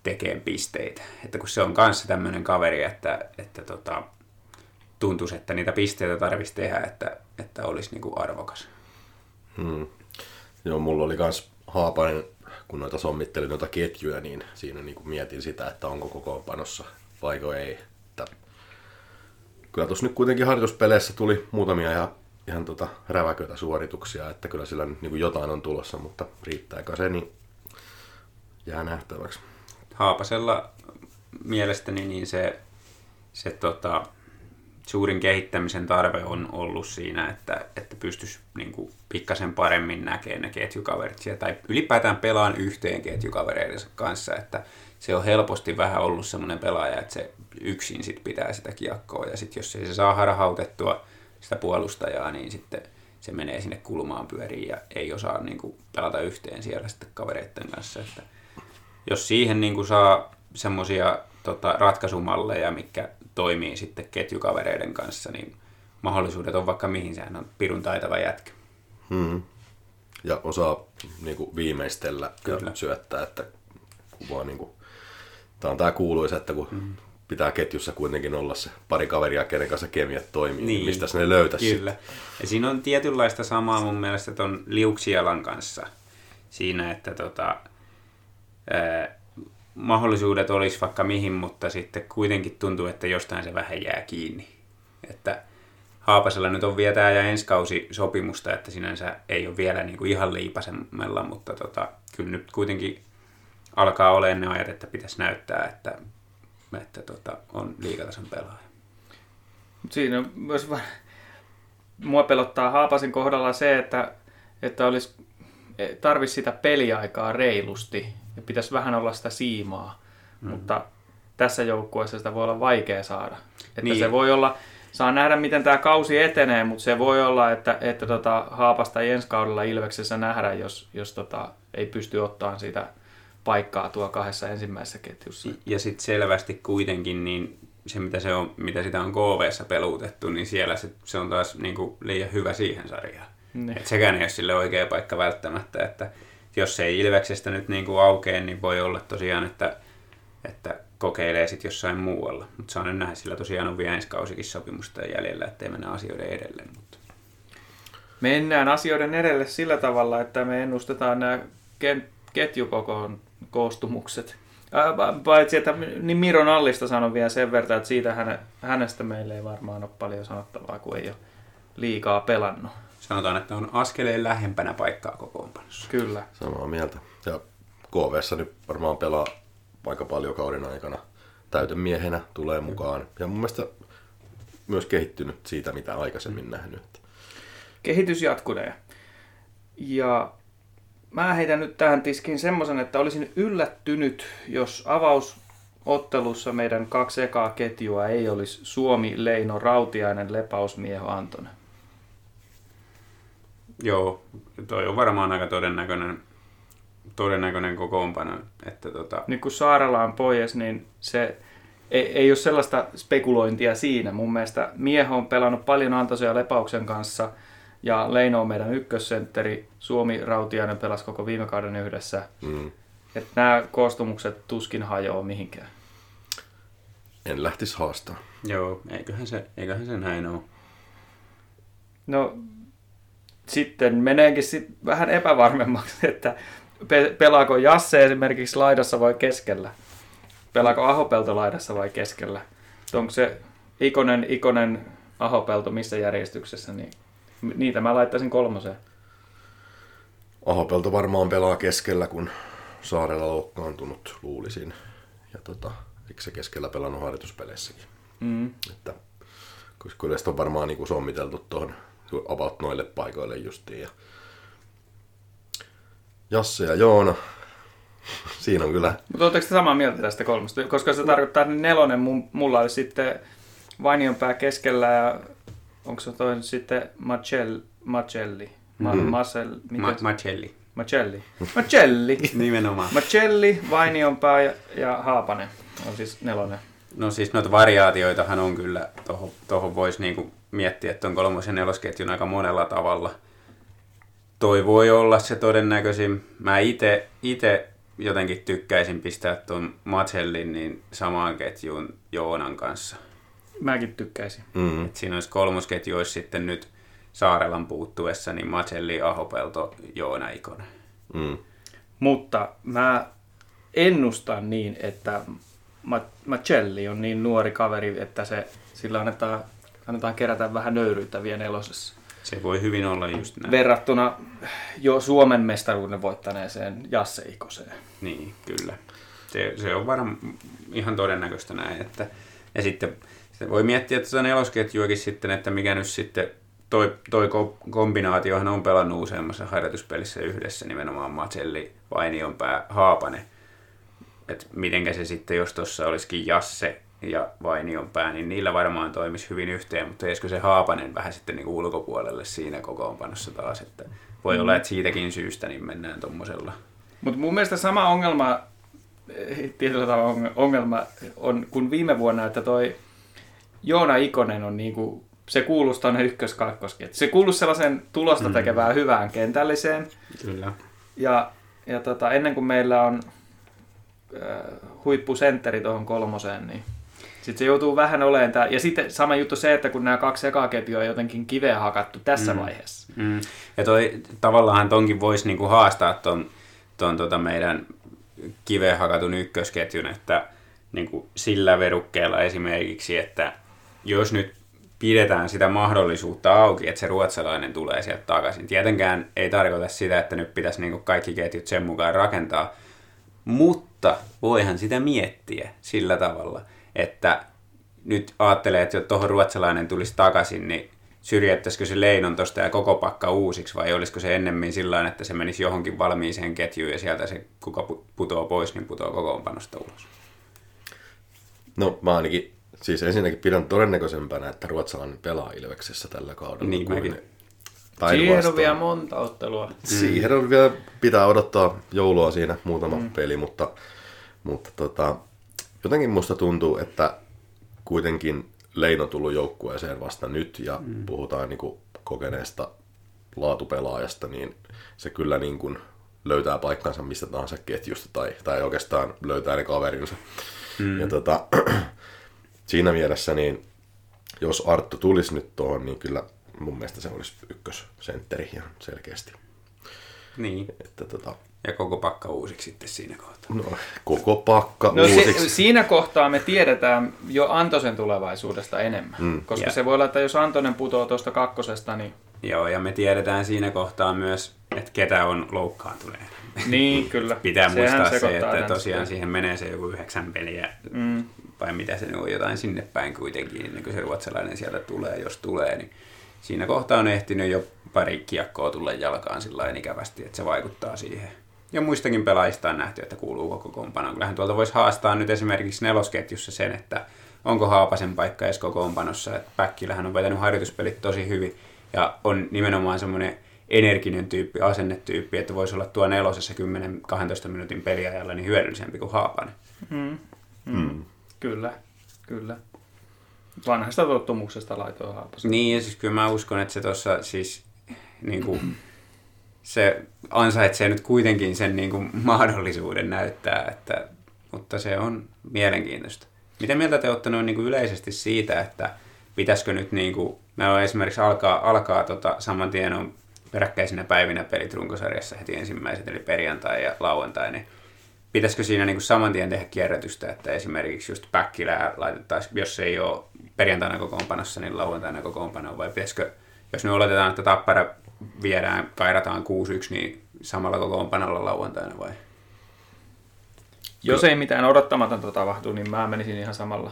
tekemään pisteitä. Että kun se on kanssa tämmöinen kaveri, että tuntuisi, että niitä pisteitä tarvitsisi tehdä, että olisi niin kuin arvokas. Joo, mulla oli kans Haapanen, kun noita sommittelin noita ketjuja, niin siinä niin kuin mietin sitä, että onko kokoonpanossa vaiko ei. Että kyllä tuossa nyt kuitenkin harjoituspeleissä tuli muutamia ihan räväköitä suorituksia, että kyllä sillä nyt niin kuin jotain on tulossa, mutta riittääkö se, niin jää nähtäväksi. Haapasella mielestäni niin se suurin kehittämisen tarve on ollut siinä, että pystyisi niin kuin pikkasen paremmin näkemään ne ketjukaverit siellä, tai ylipäätään pelaan yhteen ketjukavereidensa kanssa, että se on helposti vähän ollut semmoinen pelaaja, että se yksin sit pitää sitä kiekkoa, ja sitten jos ei se saa harhautettua sitä puolustajaa, niin sitten se menee sinne kulmaan pyöriin ja ei osaa niin kuin pelata yhteen siellä sitten kavereiden kanssa. Että jos siihen niin kuin saa semmoisia ratkaisumalleja, mitkä toimii sitten ketjukavereiden kanssa, niin mahdollisuudet on vaikka mihin, sehän on pirun taitava jätkä. Ja osaa niin kuin viimeistellä Kyllä. ja syöttää, että kun vaan niin kuin, tämä on tämä kuuluisa, että kun pitää ketjussa kuitenkin olla se pari kaveria, kenen kanssa kemiat toimii, niin mistä ne löytäisi. Kyllä. Ja siinä on tietynlaista samaa mun mielestä ton Liuksialan kanssa siinä, että mahdollisuudet olisi vaikka mihin, mutta sitten kuitenkin tuntuu, että jostain se vähän jää kiinni. Että Haapasella nyt on vielä tämä ja ensi kausi sopimusta, että sinänsä ei ole vielä niin kuin ihan liipasemmella, mutta kyllä nyt kuitenkin alkaa olemaan ne ajat, että pitäisi näyttää, että on liigatason pelaaja. Siinä on myös mua pelottaa Haapasen kohdalla se, että tarvitsisi sitä peliaikaa reilusti ja pitäisi vähän olla sitä siimaa, mutta tässä joukkueessa sitä voi olla vaikea saada. Että niin. Se voi olla, saa nähdä miten tämä kausi etenee, mutta se voi olla, että Haapasta ei ensi kaudella Ilveksessä nähdä, jos ei pysty ottamaan sitä paikkaa tuo 2 ensimmäisessä ketjussa. Ja sitten selvästi kuitenkin niin se, mitä sitä on KV:ssä peluutettu, niin siellä se on taas niin kuin liian hyvä siihen sarjaan. Niin. Et sekään ei ole sille oikea paikka välttämättä, että jos se ei Ilveksestä nyt niin kuin aukee, niin voi olla tosiaan, että kokeilee sitten jossain muualla. Mutta saa nyt nähdä, sillä tosiaan on vielä ensi kausikin sopimusta jäljellä, ettei mennä asioiden edelleen. Mutta Mennään asioiden edelle sillä tavalla, että me ennustetaan nämä ketjukokoon koostumukset. Paitsi, että niin Miron Allista sanon vielä sen verran, että siitä hänestä meillä ei varmaan ole paljon sanottavaa, kun ei ole liikaa pelannut. sanotaan, että on askeleen lähempänä paikkaa kokoonpanossa. Kyllä. Samaa mieltä. Ja KV:ssa nyt varmaan pelaa aika paljon kauden aikana. Täytemiehenä tulee mukaan. Ja mun mielestä myös kehittynyt siitä, mitä aikaisemmin nähnyt. Kehitys jatkunee. Ja mä heitän nyt tähän tiskiin semmoisen, että olisin yllättynyt, jos avausottelussa meidän 2 ekaa ketjua ei olisi Suomi, Leino, Rautiainen, Lepaus, Mieho, Antonen. Joo, toi on varmaan aika todennäköinen kokoonpano. Että Nyt kun Saarela on pois, niin se ei ole sellaista spekulointia siinä. Mun mielestä Mieho on pelannut paljon Antosen ja Lepauksen kanssa, ja Leino on meidän ykkössentteri. Suomi, Rautiainen pelasi koko viime kauden yhdessä. Että nämä koostumukset tuskin hajoaa mihinkään. En lähtisi haastaa. Joo, eiköhän se näin ole. No, sitten meneekin vähän epävarmemmaksi, että pelaako Jasse esimerkiksi laidassa vai keskellä? Pelaako Ahopelto laidassa vai keskellä? Onko se Ikonen, Ahopelto missä järjestyksessä? Niin niitä mä laittaisin 3. Ahopelto varmaan pelaa keskellä, kun Saarella loukkaantunut, luulisin. Ja eikö se keskellä pelannut harjoituspeleissäkin? Että, koska yleensä on varmaan niin kuin sommiteltu tuohon about noille paikoille justiin. Ja Jasse ja Joona, siinä on kyllä. Mutta oletteko te samaa mieltä tästä 3? Koska se tarkoittaa, että 4 mulla olisi sitten Vainionpää keskellä ja onko se toinen sitten Macelli? Macelli. Nimenomaan. Macelli, Vainionpää ja Haapanen on siis 4. No siis noita variaatioitahan on kyllä, tuohon voisi niinku miettiä, että on 3. ja 4. ketjun aika monella tavalla. Toi voi olla se todennäköisin. Mä itse jotenkin tykkäisin pistää tuon Macellin niin samaan ketjuun Joonan kanssa. Mäkin tykkäisin. Et siinä olisi kolmosketju olisi sitten nyt Saarelan puuttuessa, niin Macelli, Ahopelto, Joona, Ikonen. Mutta mä ennustan niin, että Macelli on niin nuori kaveri, että sillä annetaan kerätä vähän nöyryyttä vielä nelosessa. Se voi hyvin olla just näin. Verrattuna jo Suomen mestaruuden voittaneeseen Jasse Ikoseen. Niin, kyllä. Se on varmaan ihan todennäköistä näin. Ja sitten voi miettiä tuota nelosketjuakin sitten, että mikä nyt sitten toi kombinaatiohan on pelannut useammassa harjoituspelissä yhdessä, nimenomaan Macelli, Vainionpää, Haapanen. Että mitenkä se sitten, jos tuossa olisikin Jasse ja Vainionpää, niin niillä varmaan toimisi hyvin yhteen, mutta jäisikö se Haapanen vähän sitten niin ulkopuolelle siinä kokoonpanossa taas, että voi olla, että siitäkin syystä niin mennään tuommoisella. Mutta mun mielestä sama ongelma, tietyllä tavalla ongelma on kuin viime vuonna, että toi Joona Ikonen on niinku, se kuuluisi tuonne ykkös-kakkosketjuun. Se kuuluisi sellaisen tulosta tekevään hyvään kentälliseen. Kyllä. Ja ennen kuin meillä on huippusentteri tuohon kolmoseen, niin sitten se joutuu vähän olemaan. Ja sitten sama juttu se, että kun nämä kaksi ekaa ketjua on jotenkin kiveä hakattu tässä vaiheessa. Ja tavallaan tonkin voisi niinku haastaa ton meidän kiveen hakatun ykkösketjun, että niinku sillä verukkeella esimerkiksi, että jos nyt pidetään sitä mahdollisuutta auki, että se ruotsalainen tulee sieltä takaisin. Tietenkään ei tarkoita sitä, että nyt pitäisi niinku kaikki ketjut sen mukaan rakentaa, mutta voihan sitä miettiä sillä tavalla, että nyt ajattelee, että jos tuohon ruotsalainen tulisi takaisin, niin syrjättäisikö se Leinon tuosta ja koko pakka uusiksi, vai olisiko se ennemmin sillä että se menisi johonkin valmiiseen ketjuun ja sieltä se, kuka putoaa pois, niin putoaa kokoonpanosta ulos? No mä ainakin, siis ensinnäkin pidän todennäköisempänä, että ruotsalainen pelaa Ilveksessä tällä kaudella. Niin mäkin. Siihen on vielä monta ottelua. Siihen on vielä, pitää odottaa joulua siinä muutama peli, mutta jotenkin musta tuntuu, että kuitenkin Leino on tullut joukkueeseen vasta nyt ja puhutaan niin kuin kokeneesta laatupelaajasta, niin se kyllä niin kuin löytää paikkansa mistä tahansa ketjusta tai oikeastaan löytää ne kaverinsa. Ja siinä mielessä, niin jos Arttu tulisi nyt tuohon, niin kyllä mun mielestä se olisi ykkössentteri ihan selkeästi. Niin. Että ja koko pakka uusiksi sitten siinä kohtaa. No, koko pakka uusiksi. Siinä kohtaa me tiedetään jo Antosen tulevaisuudesta enemmän. Koska se voi olla, että jos Antonen putoaa tuosta kakkosesta, niin... Joo, ja me tiedetään siinä kohtaa myös, että ketä on loukkaantuneena. Niin, kyllä. Pitää muistaa se, että tosiaan siihen menee se joku 9 peliä, vai mitä se on, jotain sinne päin kuitenkin, ennen kuin se ruotsalainen sieltä tulee, jos tulee, niin siinä kohtaa on ehtinyt jo pari kiekkoa tulla jalkaan sillain ikävästi, että se vaikuttaa siihen. Ja muistakin pelaajista on nähty, että kuuluu koko kokoonpanoon. Kyllähän tuolta voisi haastaa nyt esimerkiksi nelosketjussa sen, että onko Haapasen paikka edes kokoonpanossa. Että Päkkilähän on vetänyt harjoituspelit tosi hyvin ja on nimenomaan semmoinen energinen tyyppi, asennetyyppi, että voisi olla tuo nelosessa 10-12 minuutin peliajalla niin hyödyllisempi kuin Haapanen. Kyllä. Vanhasta tottumuksesta laitoin Haapasen. Niin, ja siis kyllä mä uskon, että se tuossa siis niin kuin, se ansaitsee nyt kuitenkin sen niin kuin mahdollisuuden näyttää, mutta se on mielenkiintoista. Miten mieltä te olette noin niin kuin yleisesti siitä, että pitäisikö nyt, niin kuin, meillä on esimerkiksi alkaa saman tien on peräkkäisinä päivinä pelit runkosarjassa heti ensimmäiset, eli perjantai ja lauantai, niin pitäisikö siinä niin kuin saman tien tehdä kierrätystä, että esimerkiksi just Päkkilää laitettaisiin, jos se ei ole perjantaina kokoonpanossa, niin lauantaina kokoonpanoon, vai pitäisikö, jos me oletetaan, että Tappara viedään, kairataan 6-1, niin samalla kokoonpanolla lauantaina vai? Jos ei mitään odottamatonta tapahtuu, niin mä menisin ihan samalla.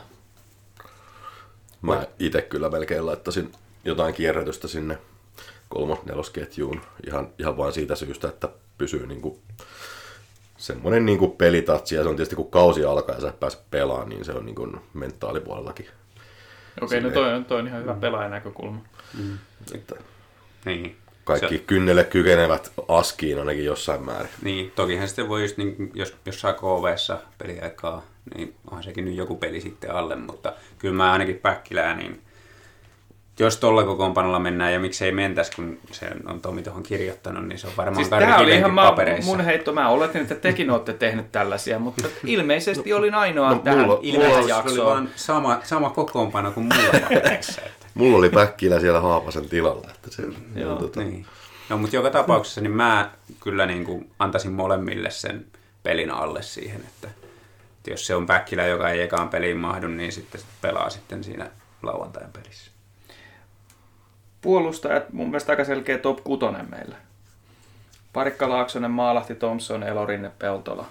Mä itse kyllä melkein laittaisin jotain kierrätystä sinne 3-4-ketjuun ihan vain siitä syystä, että pysyy niinku semmoinen niinku pelitatsi, ja se on tietysti kun kausi alkaa ja sä pääset pelaamaan, niin se on niinku mentaalipuolellakin. Okei, no toi on ihan hyvä pelaajan näkökulma. Että Niin. kaikki kynnelle kykenevät askiin ainakin jossain määrin. Niin, tokihan sitten voi just, niin, jos saa KV:ssa peliaikaa, niin onhan sekin nyt joku peli sitten alle, mutta kyllä mä ainakin Päkkilää, niin jos tuolla kokoonpanolla mennään ja miksei mentäisi, kun se on Tomi tuohon kirjoittanut, niin se on varmaan siis tämä oli ihan papereissa. Mun heitto. Mä oletin, että tekin olette tehnyt tällaisia, mutta ilmeisesti olin ainoa tähän jaksoon. Sama kokoonpano kuin mulla papereissa. Mulla oli Päkkilä siellä Haapasen tilalla. Että se, niin. No, mutta joka tapauksessa niin mä kyllä niin kuin antaisin molemmille sen pelin alle siihen, että jos se on Päkkilä, joka ei ekaan peliin mahdu, niin sitten pelaa sitten siinä lauantain pelissä. Puolustajat mun mielestä aika selkeä top 6 meillä. Parikka Laaksonen, Maalahti, Thompson, Elorinne, Peltola.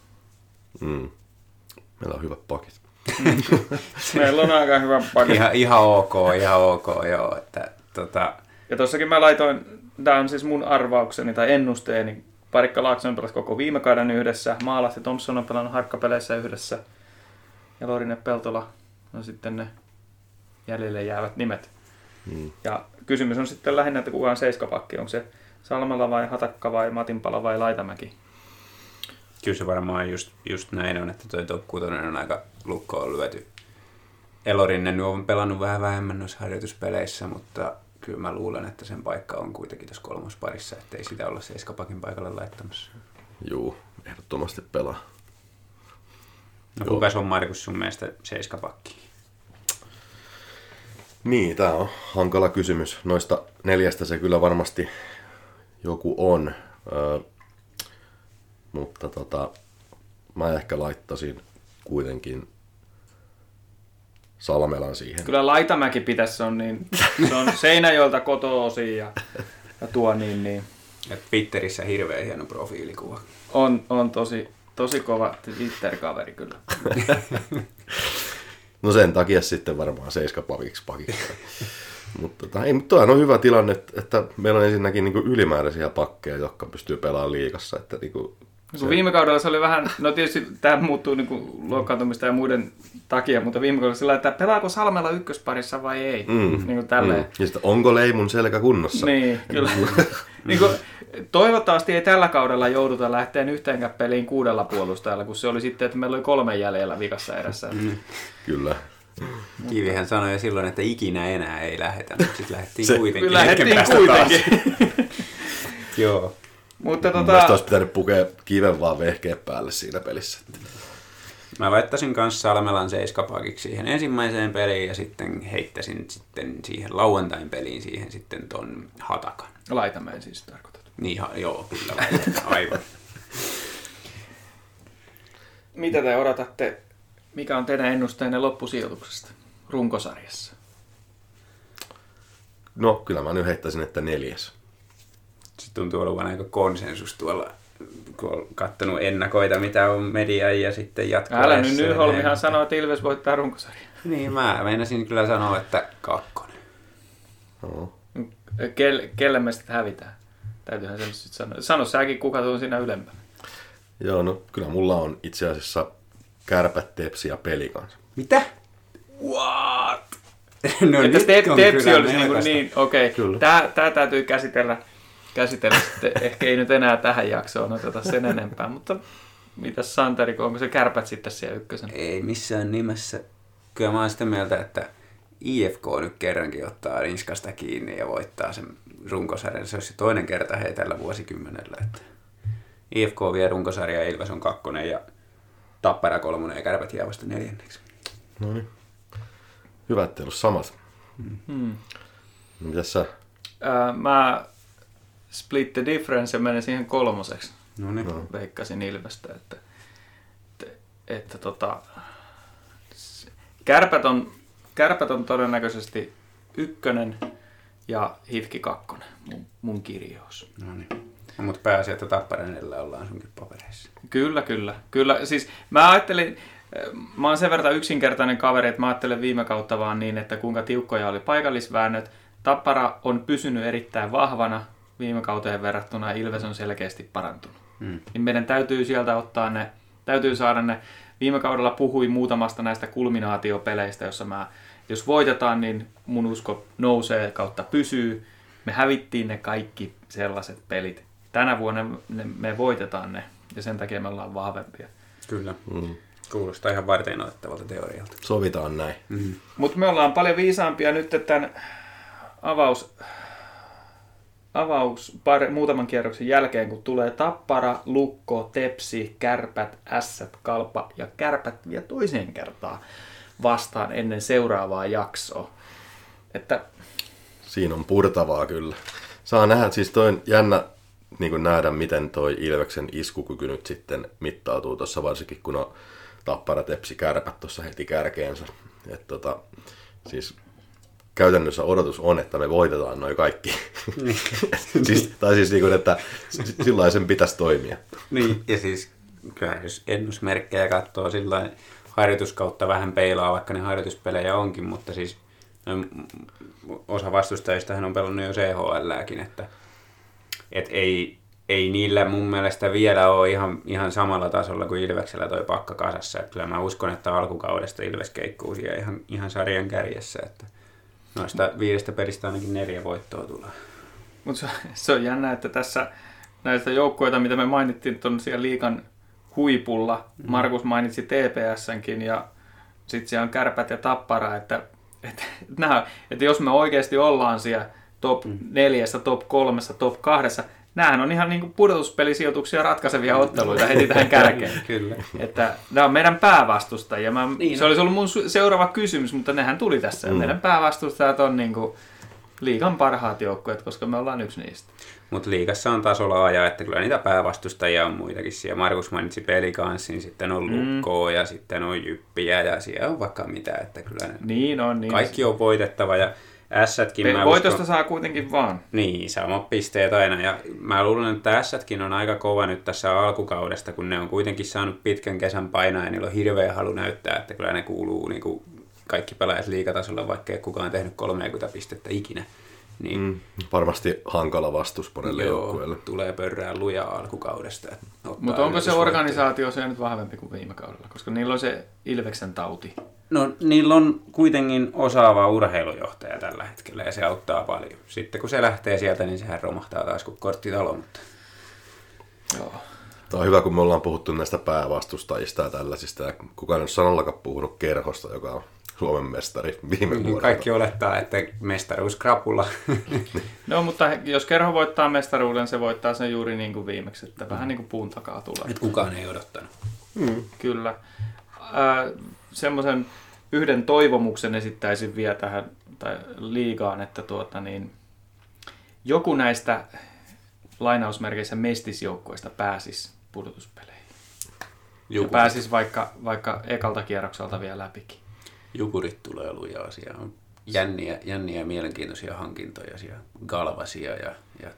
Meillä on hyvät pakit. Meillä on aika hyvä pakit. Ihan ok, joo. Että, Ja tossakin mä laitoin, tää on siis mun arvaukseni tai ennusteeni. Parikka Laaksonen pelasi koko viime kauden yhdessä. Maalahti, Thompson on pelannut harkkapeleissä yhdessä. Elorinne, Peltola on sitten ne jäljelle jäävät nimet. Ja kysymys on sitten lähinnä, että kuka on seiskapakki. Onko se Salmela vai Hatakka vai Matinpala vai Laitamäki? Kyllä se varmaan just näin on, että toi top 6 on aika lukkoon lyöty. Elorinne on pelannut vähän vähemmän noissa harjoituspeleissä, mutta kyllä mä luulen, että sen paikka on kuitenkin tuossa kolmosparissa, ettei sitä olla seiskapakin paikalle laittamassa. Juu, ehdottomasti pelaa. No kuka on Markus sun mielestä seiskapakki? Niin, tää on hankala kysymys. Noista 4 se kyllä varmasti joku on. Mutta mä ehkä laittaisin kuitenkin Salmelan siihen. Kyllä Laitamäki pitäisi on niin, se on Seinäjoelta kotoisin ja tuo niin. Ja Twitterissä hirveän hieno profiilikuva. On tosi kova Twitter-kaveri kyllä. No sen takia sitten varmaan seiskapakiksi. Mutta toi on hyvä tilanne, että meillä on ensinnäkin niin ylimääräisiä pakkeja, jotka pystyy pelaamaan liigassa. Että viime kaudella se oli vähän, no tietysti tämä muuttuu niin luokkaantumista ja muiden takia, mutta viime kaudella sillä että pelaako Salmela ykkösparissa vai ei. Niin tälleen. Ja sitten onko Leimun selkä kunnossa? Niin, kyllä. Niin kuin, toivottavasti ei tällä kaudella jouduta lähteen yhteenkään peliin 6 puolustajalla, kun se oli sitten, että meillä oli 3 jäljellä vikassa erässä. Kyllä. Kivihän sanoi jo silloin, että ikinä enää ei lähetä, mutta sitten lähdettiin kuitenkin. Lähdettiin kuitenkin. Joo. Mutta mielestäni olisi pitänyt pukea kiven vaan vehkeen päälle siinä pelissä. Mä laittaisin kanssa Salmelan seiskapakiksi siihen ensimmäiseen peliin ja sitten heittäisin sitten siihen lauantain peliin siihen sitten ton Hatakan. Laitamäen siis tarkoitat. Niin, joo, kyllä aivan. Mitä te odotatte, mikä on teidän ennusteenne loppusijoituksesta runkosarjassa? No, kyllä mä nyt heittäisin, että 4. Se tuntuu olevan aika konsensus tuolla, kun on katsonut ennakoita, mitä on media ja sitten jatkoa. Älä nyt Nyholmihan sanoo, että Ilves voittaa runkosarjan. Niin, mä meinasin kyllä sanoa, että 2. No. Kelle me sitten hävitään? Täytyyhän sen sitten sanoa. Sano säkin, kuka on siinä ylempänä. Joo, no kyllä mulla on itse asiassa Kärpät, Tepsi ja Peli kanssa. Mitä? What? No että Tepsi olisi niin, okei. Kyllä. Tää täytyy käsitellä sitten. Ehkä ei nyt enää tähän jaksoon oteta sen enempää, mutta mitäs Santeri, onko se Kärpät sitten siellä ykkösen? Ei missään nimessä. Kyllä mä oon sitä mieltä, että IFK nyt kerrankin ottaa Rinskasta kiinni ja voittaa sen runkosarjan. Se olisi toinen kerta hei tällä vuosikymmenellä. Että IFK vie runkosarja, Ilves on 2 ja Tappara 3 ja Kärpät jää vasta 4. No niin. Hyvä, ettei ollut samat. Mitäs sä? Mä split the difference ja menin siihen 3. No niin. Veikkasin Ilvestä, että Kärpät on todennäköisesti 1 ja HIFK 2, mun kirjaus. No niin. No, mutta pääasia, että Tapparan edellä ollaan sunkin papereissa. Kyllä. Siis mä ajattelin, mä oon sen verran yksinkertainen kaveri, että mä ajattelen viime kautta vaan niin, että kuinka tiukkoja oli paikallisväännöt. Tappara on pysynyt erittäin vahvana viime kauteen verrattuna ja Ilves on selkeästi parantunut. Niin meidän täytyy sieltä ottaa täytyy saada ne. Viime kaudella puhuin muutamasta näistä kulminaatiopeleistä, jossa jos voitetaan, niin mun usko nousee kautta pysyy. Me hävittiin ne kaikki sellaiset pelit. Tänä vuonna me voitetaan ne ja sen takia me ollaan vahvempia. Kyllä. Kuulostaa ihan varteenotettavalta teorialta. Sovitaan näin. Mutta me ollaan paljon viisaampia nyt tämän muutaman kierroksen jälkeen, kun tulee Tappara, Lukko, Tepsi, Kärpät, Ässät, Kalpa ja Kärpät vielä toiseen kertaan vastaan ennen seuraavaa jaksoa. Että siinä on purtavaa kyllä. Saa nähdä, siis toi on jännä niin nähdä, miten toi Ilveksen iskukyky nyt sitten mittautuu tuossa, varsinkin kun on Tappara, Tepsi, Kärpät tuossa heti kärkeensä. Siis käytännössä odotus on, että me voitetaan noi kaikki. siis niin kuin, että sillä sen pitäisi toimia. Niin, ja siis kyllä jos ennusmerkkejä katsoo sillä harjoituskautta vähän peilaa, vaikka ne harjoituspelejä onkin, mutta siis osa vastustajistahan on pelannut jo CHL:ääkin, että ei niillä mun mielestä vielä ole ihan samalla tasolla kuin Ilveksellä toi pakka kasassa. Että kyllä mä uskon, että alkukaudesta Ilves keikkuu siellä ihan sarjan kärjessä, että noista 5 pelistä ainakin 4 voittoa tulee. Mutta se on jännä, että tässä näistä joukkueita, mitä me mainittiin tuon siellä liigan huipulla, Markus mainitsi TPS:nkin ja sitten siellä on Kärpät ja Tappara, että jos me oikeasti ollaan siellä top 4, top 3, top 2, näähän on ihan niin kuin pudotuspelisijoituksia ratkaisevia otteluita heti tähän kärkeen. Kyllä. Että nämä on meidän päävastustajia. Se olisi ollut mun seuraava kysymys, mutta nehän tuli tässä. Meidän päävastustajat on niin kuin liigan parhaat joukkueet, koska me ollaan yksi niistä. Mutta liigassa on tasolla ajaa, että kyllä niitä päävastustajia on muitakin. Siellä Markus mainitsi Pelikanssin, sitten on Lukkoa ja sitten on Jyppiä ja siellä on vaikka mitä. Että kyllä niin on. Kaikki on voitettava ja Ässätkin voitosta saa kuitenkin vaan. Niin, samat pisteet aina. Ja mä luulen, että Ässätkin on aika kova nyt tässä alkukaudesta, kun ne on kuitenkin saanut pitkän kesän painaa ja niillä on hirveä halu näyttää, että kyllä ne kuuluu niin kuin kaikki pelaajat liigatasolla, vaikka ei kukaan tehnyt 30 pistettä ikinä. Niin, varmasti hankala vastus monelle joukkueelle. Tulee pörrää lujaa alkukaudesta. Mutta onko se organisaatio se nyt vahvempi kuin viime kaudella? Koska niillä on se Ilveksen tauti. No niillä on kuitenkin osaava urheilujohtaja tällä hetkellä ja se auttaa paljon. Sitten kun se lähtee sieltä, niin sehän romahtaa taas kuin korttitalo. Mutta... Joo. Tämä on hyvä, kun me ollaan puhuttu näistä päävastustajista ja tällaisista. Ja kukaan ei ole sanallakaan puhunut Kerhosta, joka on Suomen mestari viime vuodelta. Kaikki olettaa, että mestaruus krapulla. No, mutta jos Kerho voittaa mestaruuden, se voittaa sen juuri niin kuin viimeksi. Että vähän niin kuin puun takaa tulee. Et kukaan ei odottanut. Kyllä. Semmoisen yhden toivomuksen esittäisin vielä tähän liigaan, että joku näistä lainausmerkeissä mestisjoukkoista pääsisi pudotuspeleihin. Ja pääsisi vaikka ekalta kierrokselta vielä läpikin. Jukurit tulee lujaa. Siellä on jänniä mielenkiintoisia hankintoja. Siellä Galvasia ja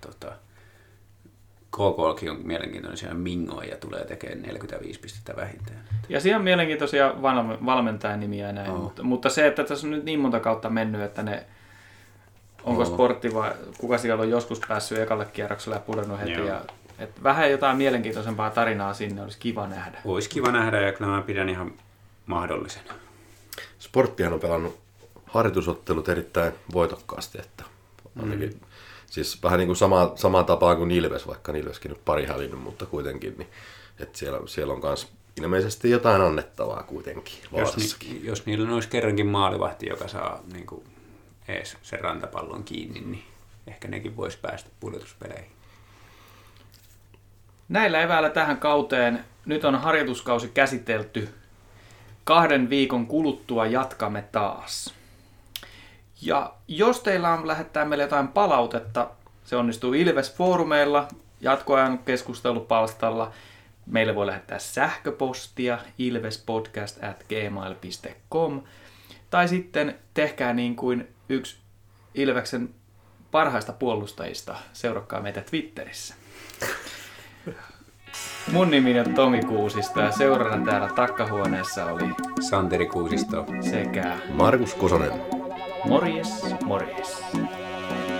KK:llakin on mielenkiintoisia mingoja ja tulee tekemään 45 pistettä vähintään. Ja siellä on mielenkiintoisia valmentajanimiä ja näin, mutta se, että tässä on nyt niin monta kautta mennyt, että onko Sportti vai kuka siellä on joskus päässyt ekalle kierrokselle ja pudonnut heti. Ja, että vähän jotain mielenkiintoisempaa tarinaa sinne olisi kiva nähdä. Olisi kiva nähdä ja kyllä mä pidän ihan mahdollisena. Sporttihan on pelannut harjoitusottelut erittäin voitokkaasti, että ainakin siis vähän niin kuin samaan tapaan kuin Ilves, vaikka Ilveskin nyt pari hävinnyt, mutta kuitenkin, niin, että siellä on myös ilmeisesti jotain annettavaa kuitenkin Vaasassakin. Jos niillä olisi kerrankin maalivahti, joka saa niin kuin ees sen rantapallon kiinni, niin ehkä nekin voisi päästä pudotuspeleihin. Näillä eväillä tähän kauteen. Nyt on harjoituskausi käsitelty. 2 viikon kuluttua jatkamme taas. Ja jos teillä on lähettää meille jotain palautetta, se onnistuu Ilves-foorumeilla, jatkoajan keskustelupalstalla. Meille voi lähettää sähköpostia ilvespodcast@gmail.com tai sitten tehkää niin kuin yksi Ilveksen parhaista puolustajista. Seurakkaa meitä Twitterissä. Mun nimi on Tomi Kuusisto ja seurana täällä takkahuoneessa oli Santeri Kuusisto sekä Markus Kosonen. Morjes.